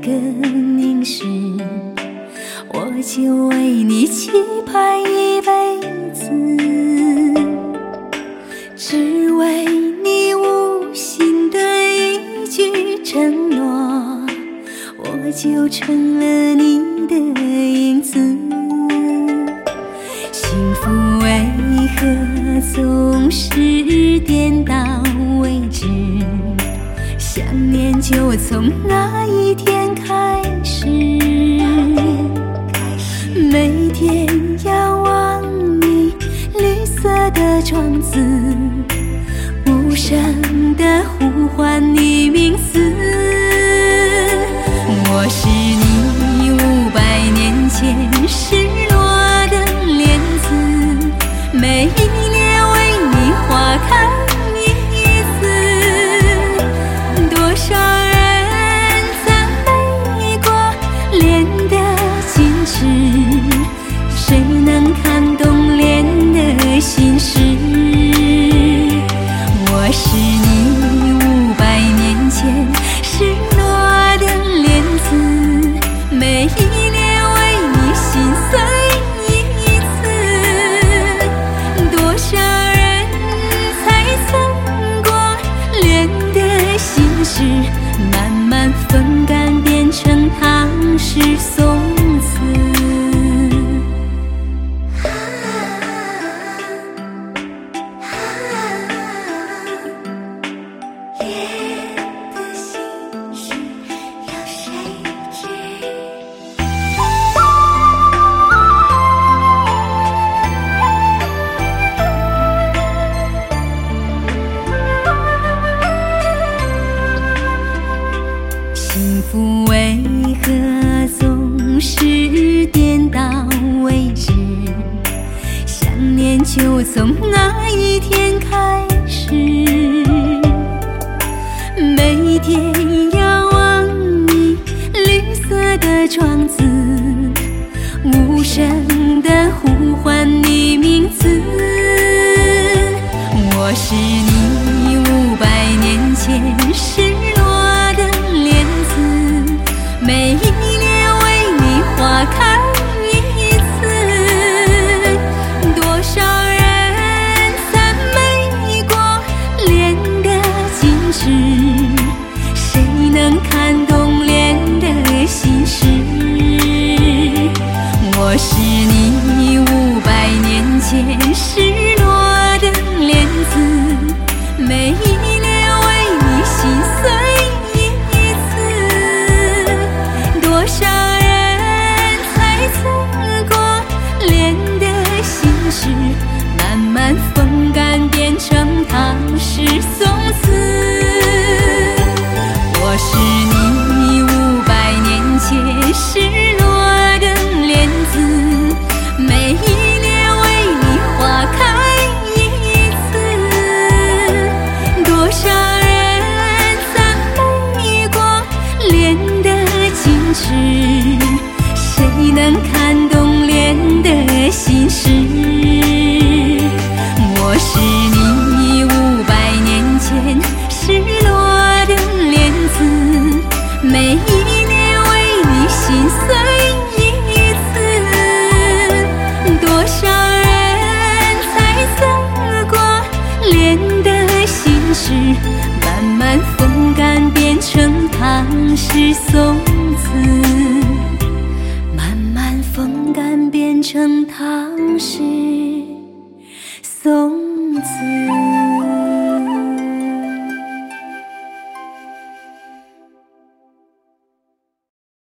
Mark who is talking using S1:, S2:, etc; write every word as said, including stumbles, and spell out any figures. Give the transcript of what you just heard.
S1: 个凝视，我就为你期盼一辈子，只为你无心的一句承诺，我就成了你的影子。幸福为何总是颠倒为止？想念就从那一天开始，每天仰望你绿色的窗子，无声地呼唤你名字。我是你五百年前失落的莲子，每一年为你花开一次。多少人赞美过莲的矜持，谁能看懂莲的心事？我是你五百年前失落的莲子，每一年为你心碎一次。多少人才曾过莲的心事，慢慢风干变成唐诗宋词。幸福为何总是颠倒为止？想念就从那一天开始，每天仰望你绿色的窗子，无声地呼唤你名字。我是你五百年前失落的莲子，每一年为你花开一次。多少人赞美过莲的矜持，谁能看懂莲的心事？我是你五百年前失落的莲子，每一年为你心碎一次。多少人才曾过莲的心事，慢慢风干变成唐诗宋词。我是你五百年前失落的莲子，每一年为你花开一次。多少人赞美过莲的矜持，谁能看懂莲的心事？我是你五百年前失落的莲子，每一年为你心碎一次。多少人才曾过莲的心事，慢慢风干变成唐诗宋词，慢慢风干变成唐诗宋词。